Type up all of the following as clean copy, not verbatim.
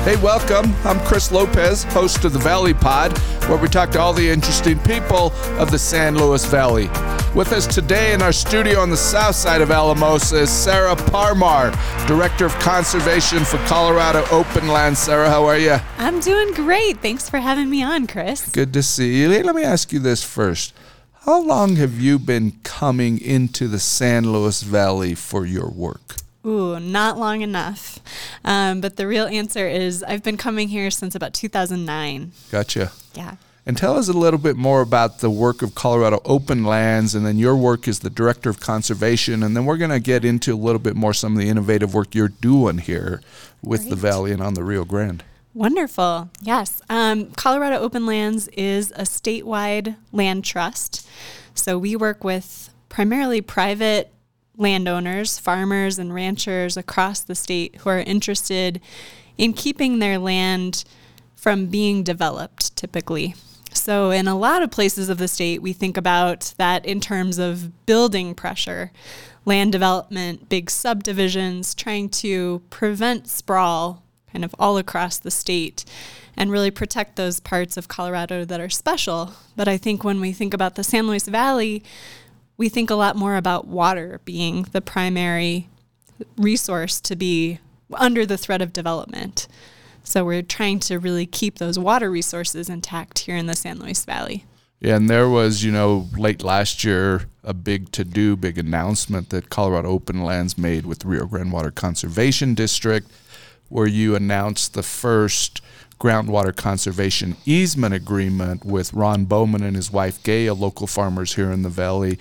Hey, welcome. I'm Chris Lopez, host of the Valley Pod, where we talk to all the interesting people of the San Luis Valley. With us today in our studio on the south side of Alamosa is Sarah Parmar, Director of Conservation for Colorado Open Lands. Sarah, how are you? I'm doing great. Thanks for having me on, Chris. Good to see you. Let me ask you this first. How long have you been coming into the San Luis Valley for your work? Ooh, not long enough. But the real answer is I've been coming here since about 2009. Gotcha. Yeah. And tell us a little bit more about the work of Colorado Open Lands, and then your work as the Director of Conservation, and then we're going to get into a little bit more some of the innovative work you're doing here with the Valley and on the Rio Grande. Wonderful. Yes. Colorado Open Lands is a statewide land trust. So we work with primarily private landowners, farmers, and ranchers across the state who are interested in keeping their land from being developed, typically. So in a lot of places of the state, we think about that in terms of building pressure, land development, big subdivisions, trying to prevent sprawl kind of all across the state and really protect those parts of Colorado that are special. But I think when we think about the San Luis Valley, we think a lot more about water being the primary resource to be under the threat of development. So we're trying to really keep those water resources intact here in the San Luis Valley. Yeah, and there was, late last year, a big announcement that Colorado Open Lands made with the Rio Grande Water Conservation District, where you announced the first groundwater conservation easement agreement with Ron Bowman and his wife Gail, local farmers here in the Valley.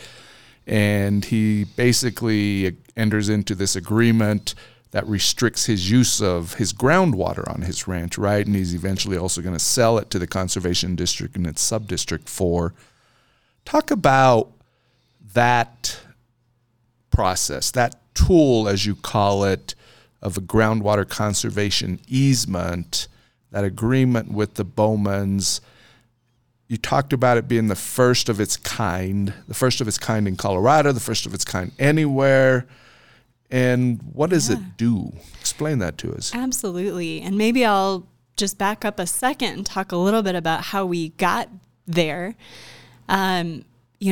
And he basically enters into this agreement that restricts his use of his groundwater on his ranch, right? And he's eventually also going to sell it to the Conservation District and its Sub-District 4. Talk about that process, that tool, as you call it, of a groundwater conservation easement, that agreement with the Bowmans. You talked about it being the first of its kind in Colorado, the first of its kind anywhere. And what does it do? Explain that to us. Absolutely. And maybe I'll just back up a second and talk a little bit about how we got there. When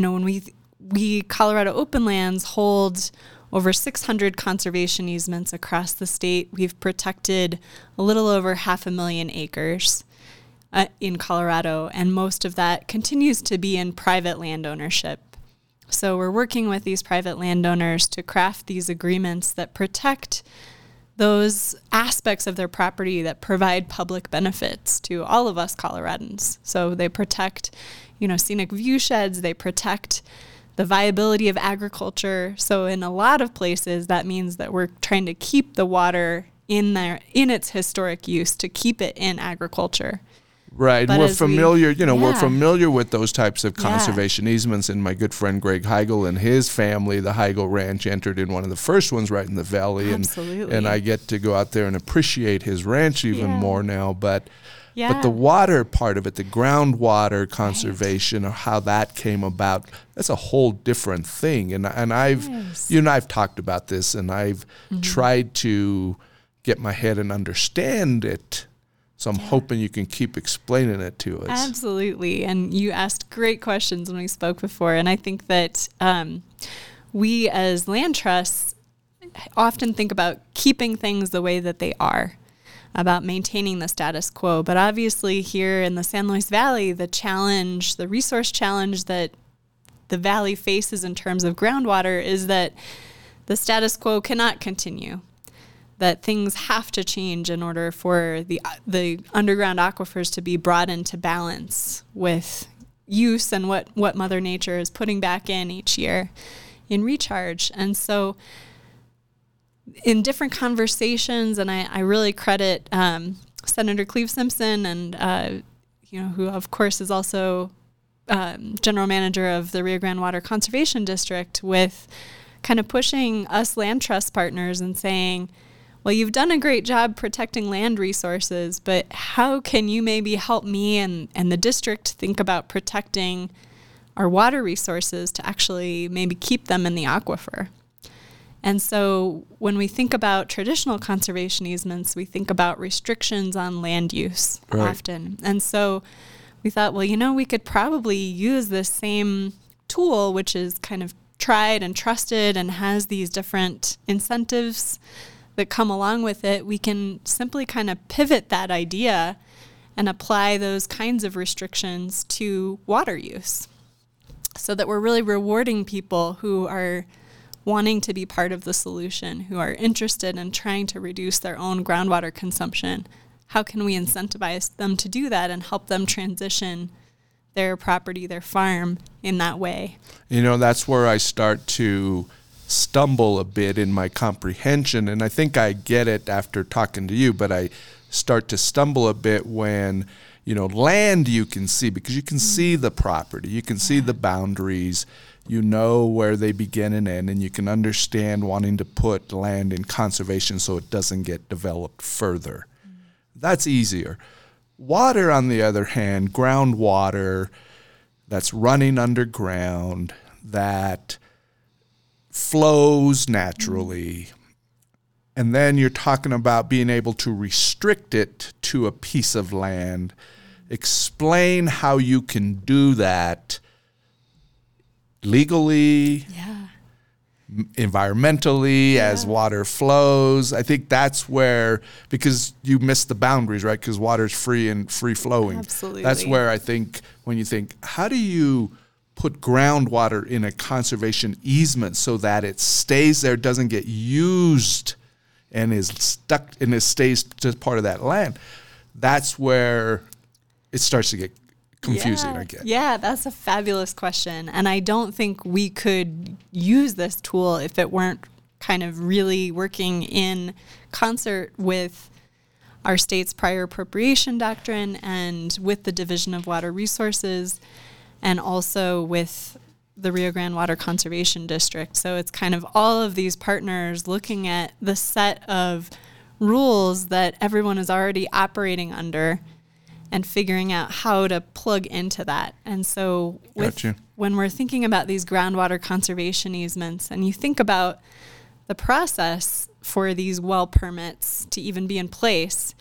we Colorado Open Lands hold over 600 conservation easements across the state. We've protected a little over 500,000 acres in Colorado, and most of that continues to be in private land ownership. So we're working with these private landowners to craft these agreements that protect those aspects of their property that provide public benefits to all of us Coloradans. So they protect, scenic view sheds, they protect the viability of agriculture. So in a lot of places, that means that we're trying to keep the water in its historic use, to keep it in agriculture. Right. But we're familiar, we're familiar with those types of conservation easements. And my good friend Greg Heigl and his family, the Heigl Ranch, entered in one of the first ones right in the valley. Absolutely. And I get to go out there and appreciate his ranch even more now. But the water part of it, the groundwater conservation, or how that came about, that's a whole different thing. And I've talked about this, and I've tried to get my head and understand it. So I'm hoping you can keep explaining it to us. Absolutely. And you asked great questions when we spoke before. And I think that we as land trusts often think about keeping things the way that they are, about maintaining the status quo. But obviously here in the San Luis Valley, the resource challenge that the valley faces in terms of groundwater is that the status quo cannot continue, that things have to change in order for the underground aquifers to be brought into balance with use and what Mother Nature is putting back in each year in recharge. And so in different conversations, and I really credit Senator Cleve Simpson and who of course is also general manager of the Rio Grande Water Conservation District, with kind of pushing us land trust partners and saying, well, you've done a great job protecting land resources, but how can you maybe help me and the district think about protecting our water resources to actually maybe keep them in the aquifer? And so when we think about traditional conservation easements, we think about restrictions on land use often. And so we thought, well, we could probably use this same tool, which is kind of tried and trusted and has these different incentives that come along with it. We can simply kind of pivot that idea and apply those kinds of restrictions to water use so that we're really rewarding people who are wanting to be part of the solution, who are interested in trying to reduce their own groundwater consumption. How can we incentivize them to do that and help them transition their property, their farm in that way? That's where I start to stumble a bit in my comprehension, and I think I get it after talking to you, but I start to stumble a bit when, land you can see, because you can see the property, you can see the boundaries, where they begin and end, and you can understand wanting to put land in conservation so it doesn't get developed further. That's easier. Water, on the other hand, groundwater that's running underground, that flows naturally, and then you're talking about being able to restrict it to a piece of land. Explain how you can do that legally, environmentally, as water flows. I think that's where, because you miss the boundaries, right? Because water's free and free flowing. Absolutely. That's where I think when you think, how do you put groundwater in a conservation easement so that it stays there, doesn't get used, and is stuck and it stays just part of that land? That's where it starts to get confusing, I guess. Yeah, that's a fabulous question. And I don't think we could use this tool if it weren't kind of really working in concert with our state's prior appropriation doctrine and with the Division of Water Resources and also with the Rio Grande Water Conservation District. So it's kind of all of these partners looking at the set of rules that everyone is already operating under and figuring out how to plug into that. And so when we're thinking about these groundwater conservation easements, and you think about the process for these well permits to even be in place,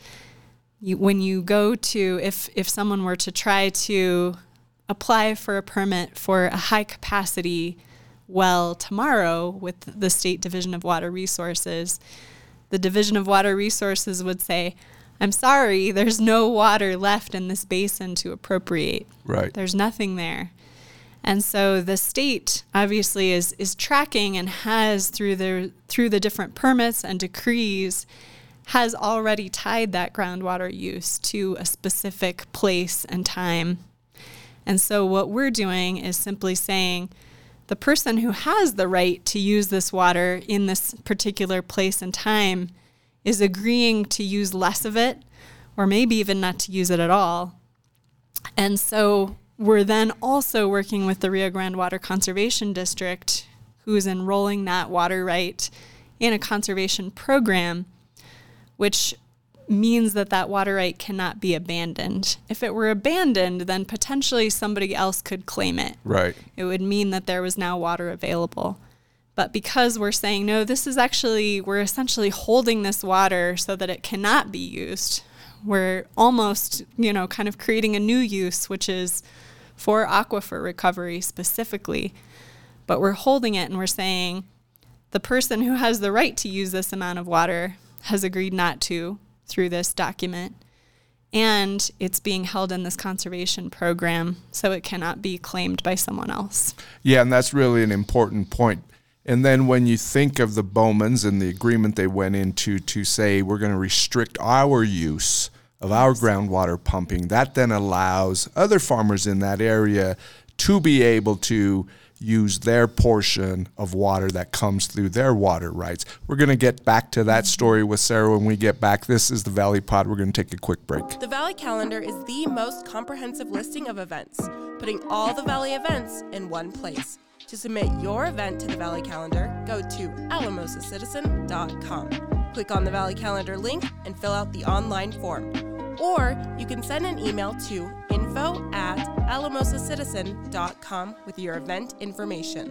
when you go to, if someone were to try to apply for a permit for a high capacity well tomorrow with the State Division of Water Resources, the Division of Water Resources would say, I'm sorry, there's no water left in this basin to appropriate. Right. There's nothing there. And so the state obviously is tracking and has through the different permits and decrees has already tied that groundwater use to a specific place and time. And so what we're doing is simply saying the person who has the right to use this water in this particular place and time is agreeing to use less of it, or maybe even not to use it at all. And so we're then also working with the Rio Grande Water Conservation District, who is enrolling that water right in a conservation program, which means that that water right cannot be abandoned. If it were abandoned, then potentially somebody else could claim it. Right. It would mean that there was now water available. But because we're saying, no, we're essentially holding this water so that it cannot be used. We're almost, kind of creating a new use, which is for aquifer recovery specifically. But we're holding it and we're saying the person who has the right to use this amount of water has agreed not to through this document. And it's being held in this conservation program, so it cannot be claimed by someone else. Yeah, and that's really an important point. And then when you think of the Bowmans and the agreement they went into to say we're going to restrict our use of our groundwater pumping, that then allows other farmers in that area to be able to use their portion of water that comes through their water rights. We're going to get back to that story with Sarah when we get back. This is the Valley Pod. We're going to take a quick break. The Valley Calendar is the most comprehensive listing of events, putting all the Valley events in one place. To submit your event to the Valley Calendar, go to alamosacitizen.com. Click on the Valley Calendar link and fill out the online form. Or you can send an email to info@alamosacitizen.com with your event information.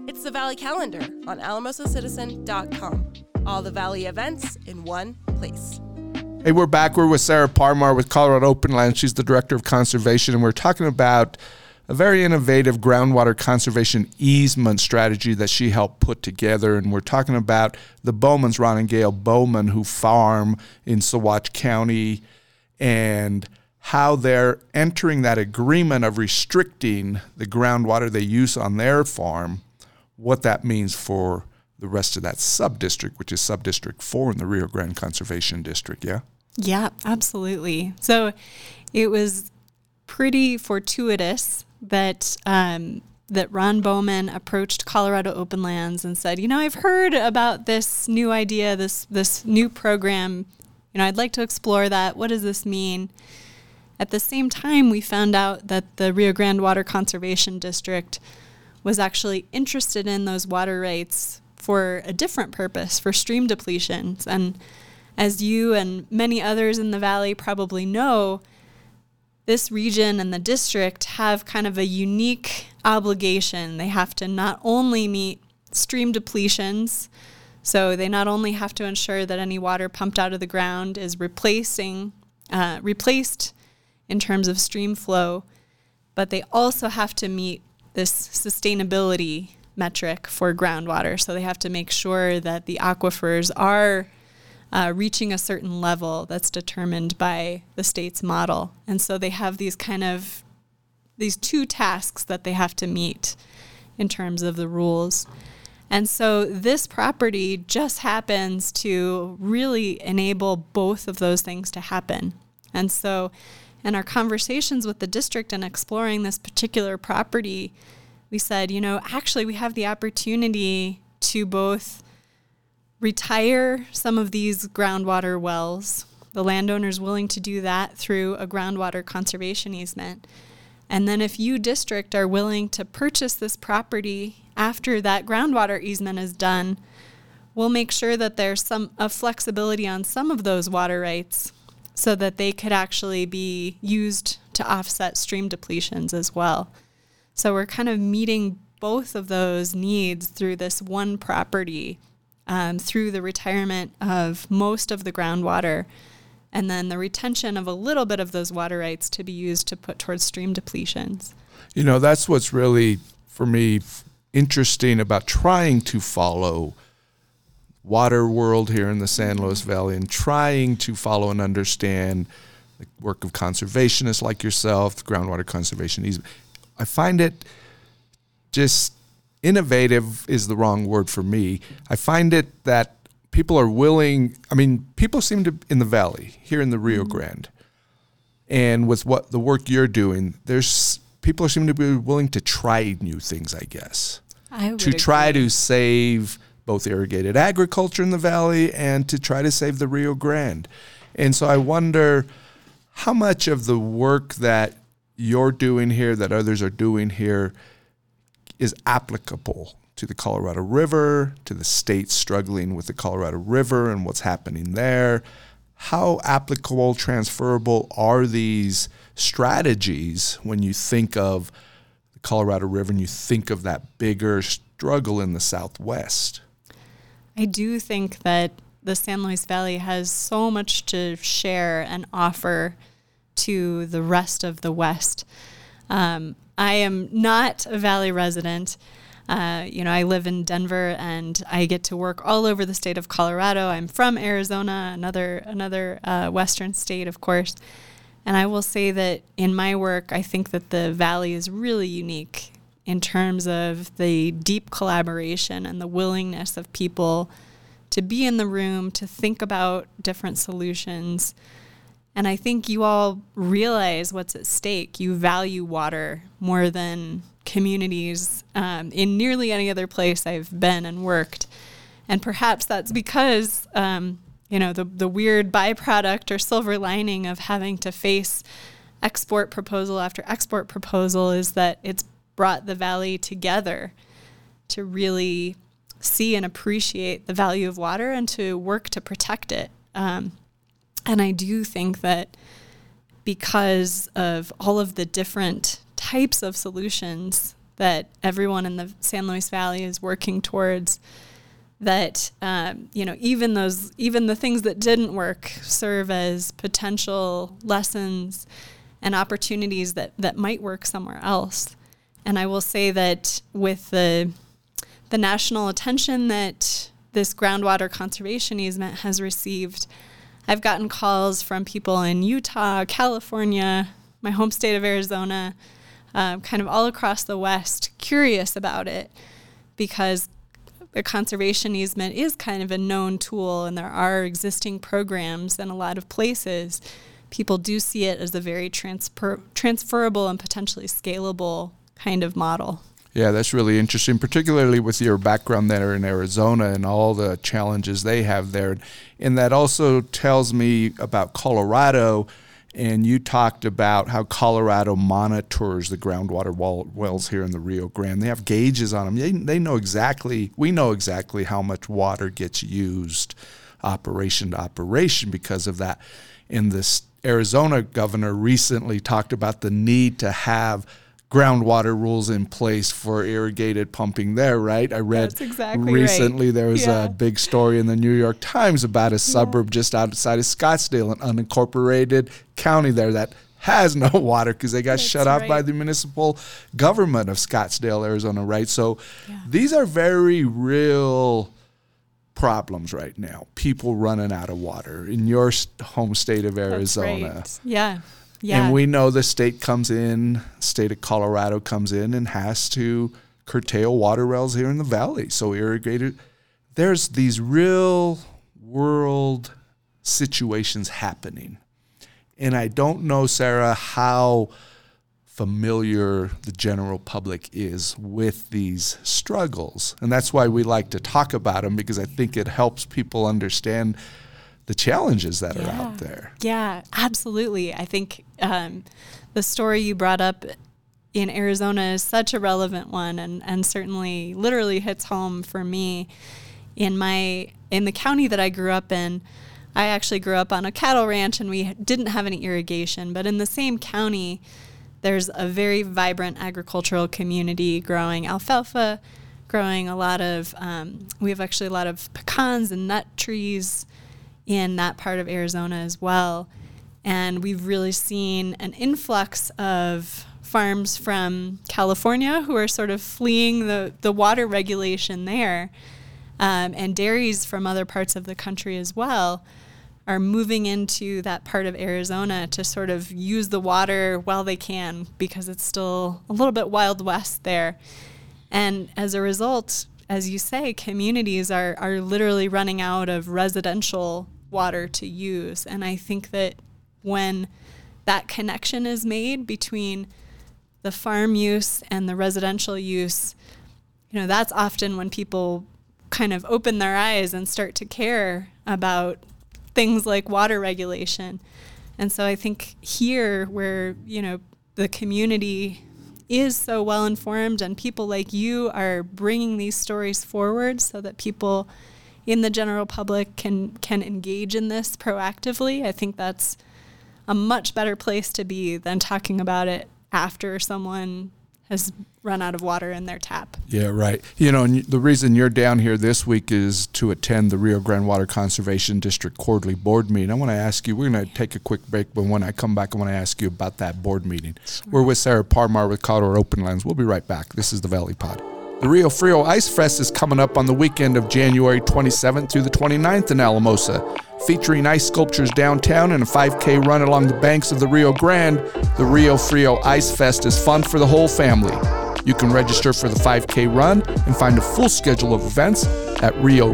It's the Valley Calendar on alamosacitizen.com. All the Valley events in one place. Hey, we're back. We're with Sarah Parmar with Colorado Open Lands. She's the Director of Conservation, and we're talking about a very innovative groundwater conservation easement strategy that she helped put together. And we're talking about the Bowmans, Ron and Gail Bowman, who farm in Saguache County, and how they're entering that agreement of restricting the groundwater they use on their farm, what that means for the rest of that sub-district, which is Sub-District 4 in the Rio Grande Conservation District, yeah? Yeah, absolutely. So it was pretty fortuitous that that Ron Bowman approached Colorado Open Lands and said, I've heard about this new idea, this new program. I'd like to explore that. What does this mean? At the same time, we found out that the Rio Grande Water Conservation District was actually interested in those water rights for a different purpose, for stream depletions. And as you and many others in the Valley probably know, this region and the district have kind of a unique obligation. They have to not only meet stream depletions, so they not only have to ensure that any water pumped out of the ground is replaced in terms of stream flow, but they also have to meet this sustainability metric for groundwater. So they have to make sure that the aquifers are reaching a certain level that's determined by the state's model. And so they have these two tasks that they have to meet in terms of the rules. And so this property just happens to really enable both of those things to happen. And so in our conversations with the district and exploring this particular property, we said, actually we have the opportunity to both retire some of these groundwater wells. The landowner's willing to do that through a groundwater conservation easement. And then if you, district, are willing to purchase this property after that groundwater easement is done, we'll make sure that there's a flexibility on some of those water rights so that they could actually be used to offset stream depletions as well. So we're kind of meeting both of those needs through this one property, through the retirement of most of the groundwater, and then the retention of a little bit of those water rights to be used to put towards stream depletions. That's what's really, for me, interesting about trying to follow water world here in the San Luis Valley and trying to follow and understand the work of conservationists like yourself, the groundwater conservation easement. I find it just innovative is the wrong word for me. I find it that people are willing, people seem to, in the Valley, here in the Rio Grande, and with what the work you're doing, people seem to be willing to try new things, I guess. I would to agree. try to save both irrigated agriculture in the Valley and to try to save the Rio Grande. And so I wonder how much of the work that you're doing here, that others are doing here, is applicable to the Colorado River, to the state struggling with the Colorado River and what's happening there. How applicable, transferable are these strategies when you think of the Colorado River and you think of that bigger struggle in the Southwest? I do think that the San Luis Valley has so much to share and offer to the rest of the West. I am not a Valley resident. I live in Denver and I get to work all over the state of Colorado. I'm from Arizona, another Western state, of course. And I will say that in my work, I think that the Valley is really unique in terms of the deep collaboration and the willingness of people to be in the room, to think about different solutions. And I think you all realize what's at stake. You value water more than communities in nearly any other place I've been and worked. And perhaps that's because, the weird byproduct or silver lining of having to face export proposal after export proposal is that it's brought the Valley together to really see and appreciate the value of water and to work to protect it. And I do think that because of all of the different types of solutions that everyone in the San Luis Valley is working towards, that even the things that didn't work serve as potential lessons and opportunities that might work somewhere else. And I will say that with the national attention that this groundwater conservation easement has received, I've gotten calls from people in Utah, California, my home state of Arizona, kind of all across the West, curious about it, because a conservation easement is kind of a known tool, and there are existing programs in a lot of places. People do see it as a very transferable and potentially scalable kind of model. Yeah, that's really interesting, particularly with your background there in Arizona and all the challenges they have there. And that also tells me about Colorado. And you talked about how Colorado monitors the groundwater wells here in the Rio Grande. They have gauges on them. We know exactly how much water gets used operation to operation because of that. And this Arizona governor recently talked about the need to have groundwater rules in place for irrigated pumping there, right? I read recently there was a big story in the New York Times about a suburb just outside of Scottsdale, an unincorporated county there that has no water because they got shut off by the municipal government of Scottsdale, Arizona, right? So these are very real problems right now. People running out of water in your home state of Arizona. That's right. Yeah. And we know the state of Colorado comes in and has to curtail water wells here in the valley. So irrigated, there's these real world situations happening. And I don't know, Sarah, how familiar the general public is with these struggles. And that's why we like to talk about them, because I think it helps people understand the challenges that are out there. Yeah, absolutely. I think the story you brought up in Arizona is such a relevant one, and certainly literally hits home for me. In the county that I grew up in, I actually grew up on a cattle ranch, and we didn't have any irrigation, but in the same county, there's a very vibrant agricultural community growing alfalfa, growing a lot of, we have actually a lot of pecans and nut trees in that part of Arizona as well. And we've really seen an influx of farms from California who are sort of fleeing the water regulation there, and dairies from other parts of the country as well are moving into that part of Arizona to sort of use the water while they can, because it's still a little bit Wild West there. And as a result, as you say, communities are literally running out of residential water to use. And I think that when that connection is made between the farm use and the residential use, that's often when people kind of open their eyes and start to care about things like water regulation. And so I think here where, the community is so well informed and people like you are bringing these stories forward so that people in the general public can engage in this proactively, I think that's a much better place to be than talking about it after someone has run out of water in their tap. Yeah, right. And the reason you're down here this week is to attend the Rio Grande Water Conservation District quarterly board meeting. I want to ask you, we're going to take a quick break, but when I come back, I want to ask you about that board meeting. Sure. We're with Sarah Parmar with Colorado Open Lands. We'll be right back. This is the Valley Pod. The Rio Frio Ice Fest is coming up on the weekend of January 27th through the 29th in Alamosa. Featuring ice sculptures downtown and a 5K run along the banks of the Rio Grande, the Rio Frio Ice Fest is fun for the whole family. You can register for the 5K run and find a full schedule of events at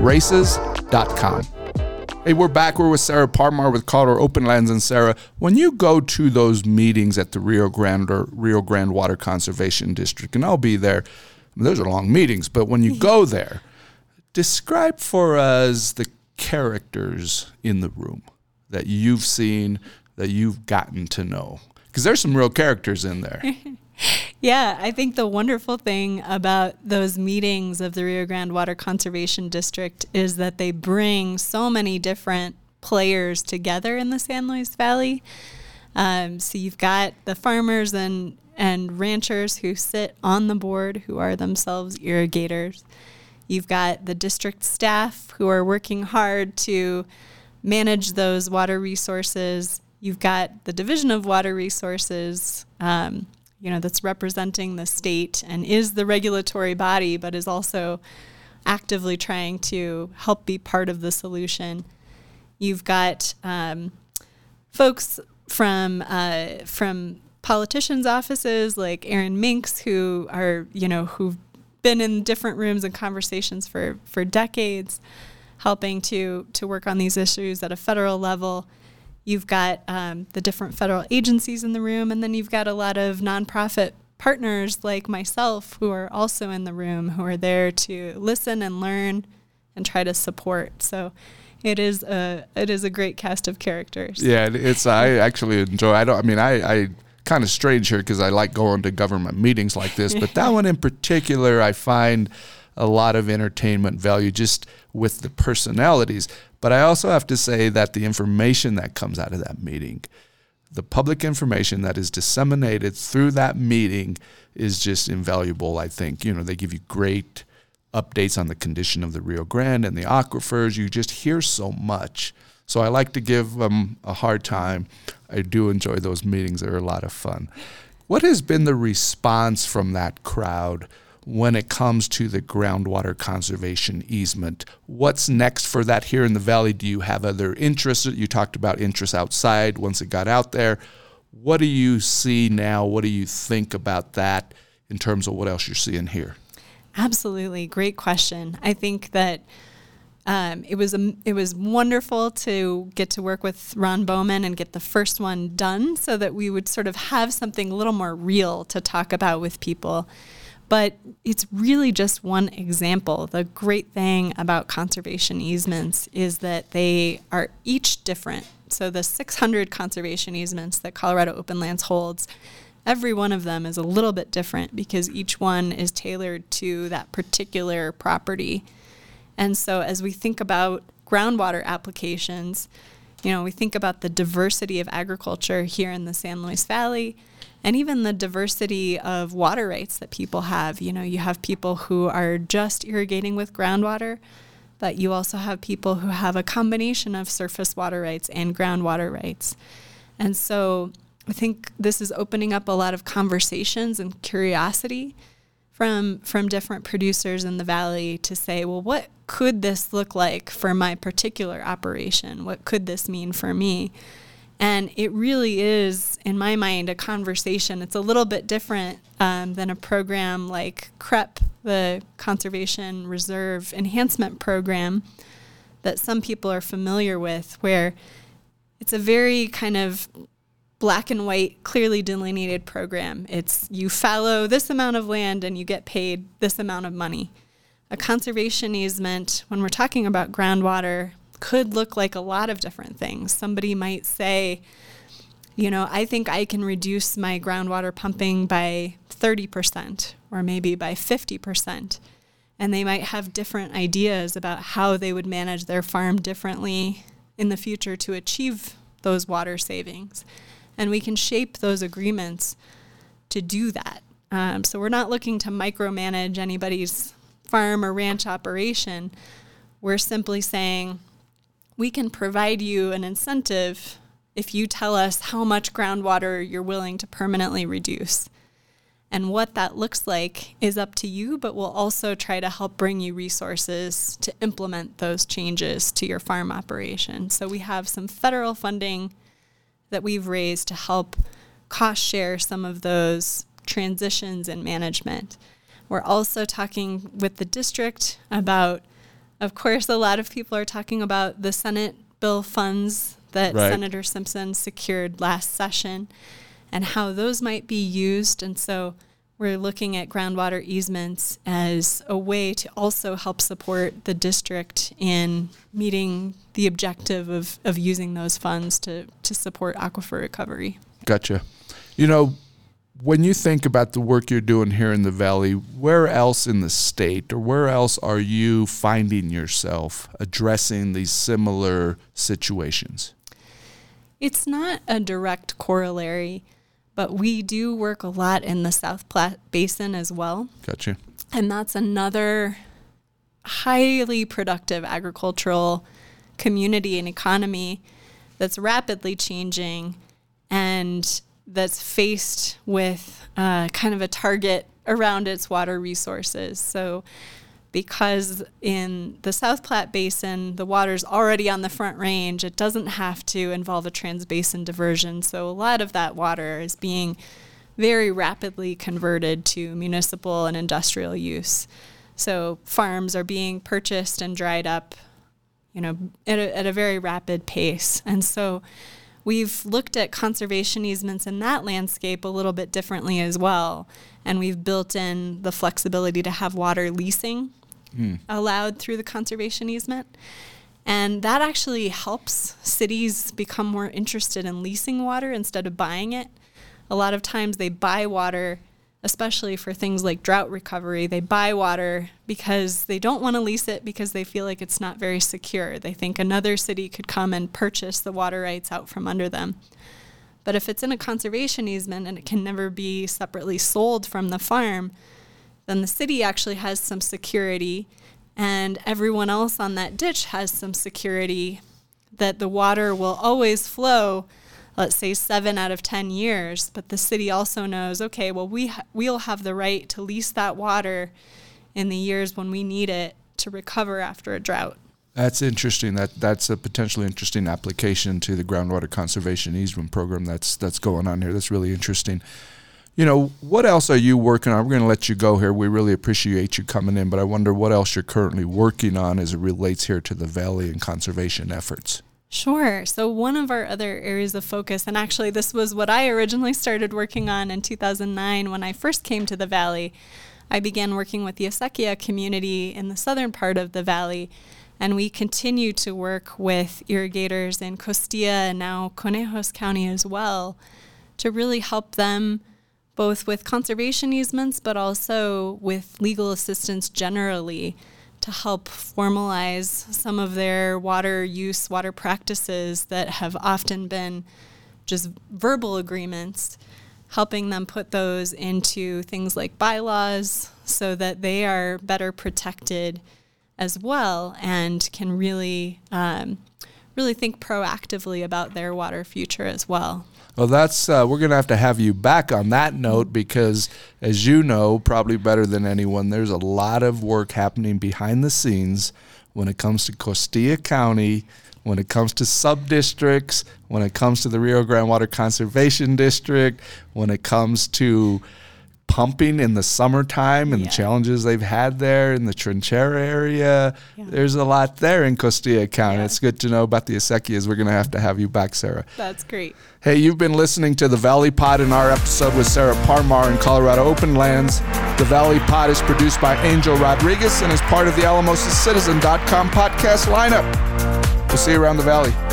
rioraces.com. Hey, we're back. We're with Sarah Parmar with Colorado Open Lands. And Sarah, when you go to those meetings at the Rio Grande or Rio Grande Water Conservation District, and I'll be there, those are long meetings, but when you go there, describe for us the characters in the room that you've seen, that you've gotten to know. Because there's some real characters in there. Yeah, I think the wonderful thing about those meetings of the Rio Grande Water Conservation District is that they bring so many different players together in the San Luis Valley. So you've got the farmers and and ranchers who sit on the board who are themselves irrigators. You've got the district staff who are working hard to manage those water resources. You've got the Division of Water Resources, that's representing the state and is the regulatory body, but is also actively trying to help be part of the solution. You've got folks from politicians' offices like Aaron Minks, who are, who've been in different rooms and conversations for decades, helping to work on these issues at a federal level. You've got the different federal agencies in the room, and then you've got a lot of nonprofit partners like myself who are also in the room, who are there to listen and learn and try to support. So it is a great cast of characters. Yeah, I actually enjoy. I kind of strange here because I like going to government meetings like this, but that one in particular, I find a lot of entertainment value just with the personalities. But I also have to say that the information that comes out of that meeting, the public information that is disseminated through that meeting is just invaluable, I think. They give you great updates on the condition of the Rio Grande and the aquifers. You just hear so much. So I like to give them a hard time. I do enjoy those meetings. They're a lot of fun. What has been the response from that crowd when it comes to the groundwater conservation easement? What's next for that here in the Valley? Do you have other interests? You talked about interests outside once it got out there. What do you see now? What do you think about that in terms of what else you're seeing here? Absolutely. Great question. I think that it was wonderful to get to work with Ron Bowman and get the first one done so that we would sort of have something a little more real to talk about with people. But it's really just one example. The great thing about conservation easements is that they are each different. So the 600 conservation easements that Colorado Open Lands holds, every one of them is a little bit different because each one is tailored to that particular property. And so as we think about groundwater applications, we think about the diversity of agriculture here in the San Luis Valley, and even the diversity of water rights that people have. You have people who are just irrigating with groundwater, but you also have people who have a combination of surface water rights and groundwater rights. And so I think this is opening up a lot of conversations and curiosity from different producers in the Valley to say, well, what could this look like for my particular operation? What could this mean for me? And it really is, in my mind, a conversation. It's a little bit different than a program like CREP, the Conservation Reserve Enhancement Program, that some people are familiar with, where it's a very kind of black and white, clearly delineated program. It's you fallow this amount of land and you get paid this amount of money. A conservation easement, when we're talking about groundwater, could look like a lot of different things. Somebody might say, I think I can reduce my groundwater pumping by 30% or maybe by 50%. And they might have different ideas about how they would manage their farm differently in the future to achieve those water savings. And we can shape those agreements to do that. So we're not looking to micromanage anybody's farm or ranch operation. We're simply saying, we can provide you an incentive if you tell us how much groundwater you're willing to permanently reduce. And what that looks like is up to you, but we'll also try to help bring you resources to implement those changes to your farm operation. So we have some federal funding that we've raised to help cost share some of those transitions in management. We're also talking with the district about, of course, a lot of people are talking about the Senate bill funds that Senator Simpson secured last session and how those might be used. And so we're looking at groundwater easements as a way to also help support the district in meeting the objective of using those funds to support aquifer recovery. Gotcha. When you think about the work you're doing here in the Valley, where else in the state or where else are you finding yourself addressing these similar situations? It's not a direct corollary, but we do work a lot in the South Platte Basin as well. Gotcha. And that's another highly productive agricultural community and economy that's rapidly changing and that's faced with kind of a target around its water resources. So because in the South Platte Basin, the water's already on the Front Range, it doesn't have to involve a transbasin diversion. So a lot of that water is being very rapidly converted to municipal and industrial use. So farms are being purchased and dried up, at a very rapid pace. And so we've looked at conservation easements in that landscape a little bit differently as well. And we've built in the flexibility to have water leasing allowed through the conservation easement. And that actually helps cities become more interested in leasing water instead of buying it. A lot of times they buy water, especially for things like drought recovery. They buy water because they don't want to lease it because they feel like it's not very secure. They think another city could come and purchase the water rights out from under them. But if it's in a conservation easement and it can never be separately sold from the farm, then the city actually has some security and everyone else on that ditch has some security that the water will always flow, let's say 7 out of 10 years. But the city also knows, okay, well, we'll have the right to lease that water in the years when we need it to recover after a drought. That's interesting. That's a potentially interesting application to the groundwater conservation easement program that's going on here. That's really interesting. What else are you working on? We're going to let you go here. We really appreciate you coming in, but I wonder what else you're currently working on as it relates here to the Valley and conservation efforts. Sure. So one of our other areas of focus, and actually this was what I originally started working on in 2009 when I first came to the Valley. I began working with the Acequia community in the southern part of the Valley, and we continue to work with irrigators in Costilla and now Conejos County as well to really help them both with conservation easements, but also with legal assistance generally to help formalize some of their water use, water practices that have often been just verbal agreements, helping them put those into things like bylaws so that they are better protected as well and can really think proactively about their water future as well. Well, that's we're going to have you back on that note because, as you know, probably better than anyone, there's a lot of work happening behind the scenes when it comes to Costilla County, when it comes to sub-districts, when it comes to the Rio Grande Water Conservation District, when it comes to pumping in the summertime and the challenges they've had there in the Trinchera area. Yeah. There's a lot there in Costilla County. Yeah. It's good to know about the Acequias. We're going to have you back, Sarah. That's great. Hey, you've been listening to The Valley Pod in our episode with Sarah Parmar in Colorado Open Lands. The Valley Pod is produced by Angel Rodriguez and is part of the AlamosaCitizen.com podcast lineup. We'll see you around the Valley.